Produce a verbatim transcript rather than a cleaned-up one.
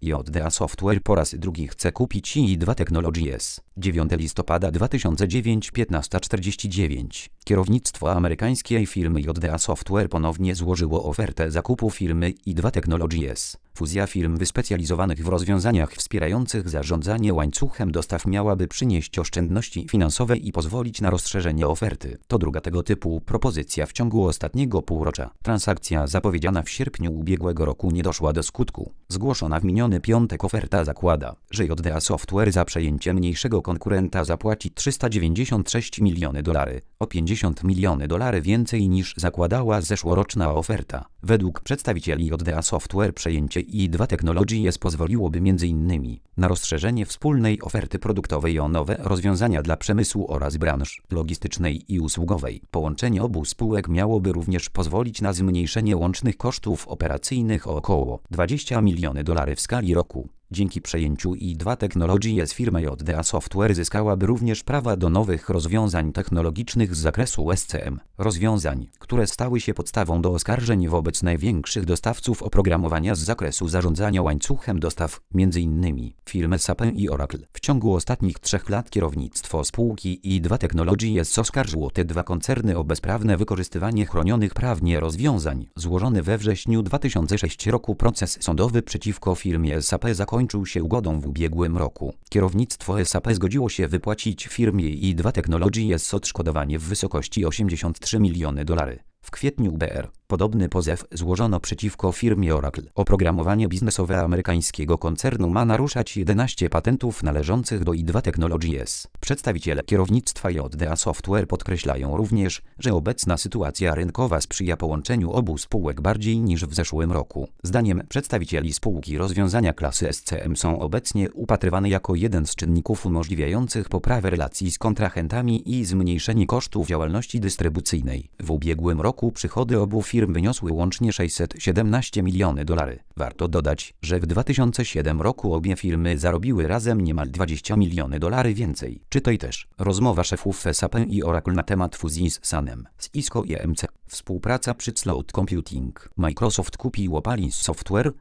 J D A Software po raz drugi chce kupić i dwa Technologies. dziewiątego listopada dwa tysiące dziewiątego, piętnaście czterdzieści dziewięć. Kierownictwo amerykańskiej firmy J D A Software ponownie złożyło ofertę zakupu firmy i dwa Technologies. Fuzja firm wyspecjalizowanych w rozwiązaniach wspierających zarządzanie łańcuchem dostaw miałaby przynieść oszczędności finansowe i pozwolić na rozszerzenie oferty. To druga tego typu propozycja w ciągu ostatniego półrocza. Transakcja zapowiedziana w sierpniu ubiegłego roku nie doszła do skutku. Zgłoszona w miniony piątek oferta zakłada, że J D A Software za przejęcie mniejszego konkurenta zapłaci trzysta dziewięćdziesiąt sześć milionów dolarów, o pięćdziesiąt milionów dolarów więcej niż zakładała zeszłoroczna oferta. Według przedstawicieli J D A Software przejęcie i dwa Technologies pozwoliłoby między innymi na rozszerzenie wspólnej oferty produktowej o nowe rozwiązania dla przemysłu oraz branż logistycznej i usługowej. Połączenie obu spółek miałoby również pozwolić na zmniejszenie łącznych kosztów operacyjnych o około dwadzieścia milionów dolarów w skali roku. Dzięki przejęciu i dwa Technologies firma J D A Software zyskałaby również prawa do nowych rozwiązań technologicznych z zakresu S C M. Rozwiązań, które stały się podstawą do oskarżeń wobec największych dostawców oprogramowania z zakresu zarządzania łańcuchem dostaw, między innymi firmy S A P i Oracle. W ciągu ostatnich trzech lat kierownictwo spółki i dwa Technologies oskarżyło te dwa koncerny o bezprawne wykorzystywanie chronionych prawnie rozwiązań. Złożony we wrześniu dwa tysiące szóstego roku proces sądowy przeciwko firmie S A P zakończył Kończył się ugodą w ubiegłym roku. Kierownictwo S A P zgodziło się wypłacić firmie i dwa Technologies odszkodowanie w wysokości osiemdziesiąt trzy miliony dolarów. W kwietniu B R podobny pozew złożono przeciwko firmie Oracle. Oprogramowanie biznesowe amerykańskiego koncernu ma naruszać jedenaście patentów należących do i dwa Technologies. Przedstawiciele kierownictwa J D A Software podkreślają również, że obecna sytuacja rynkowa sprzyja połączeniu obu spółek bardziej niż w zeszłym roku. Zdaniem przedstawicieli spółki rozwiązania klasy S C M są obecnie upatrywane jako jeden z czynników umożliwiających poprawę relacji z kontrahentami i zmniejszenie kosztów działalności dystrybucyjnej. W ubiegłym roku przychody obu firm wyniosły łącznie sześćset siedemnaście milionów dolarów. Warto dodać, że w dwa tysiące siódmym roku obie firmy zarobiły razem niemal dwadzieścia milionów dolarów więcej. Czytaj też rozmowa szefów S A P i Oracle na temat fuzji z Sunem, Cisco i E M C. Współpraca przy Cloud Computing. Microsoft kupił Opalis Software,